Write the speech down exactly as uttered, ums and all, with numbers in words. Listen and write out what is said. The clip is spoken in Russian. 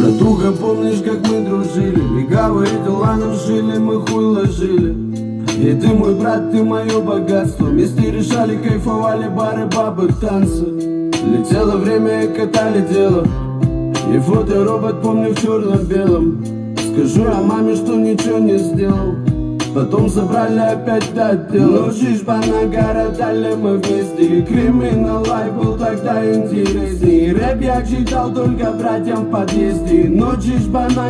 Братуха, помнишь, как мы дружили? Легавые дела нам жили, мы хуй ложили. И ты мой брат, ты мое богатство. Вместе решали, кайфовали, бары, бабы, танцы. Летело время и катали дело. И фоторобот помню в черно-белом. Скажу я маме, что ничего не сделал. Потом забрали опять до отдела. Ну, Чижбана городали мы вместе. И криминал лайф был тогда интересней. Рэп я читал только братьям в подъезде. Но Чижбана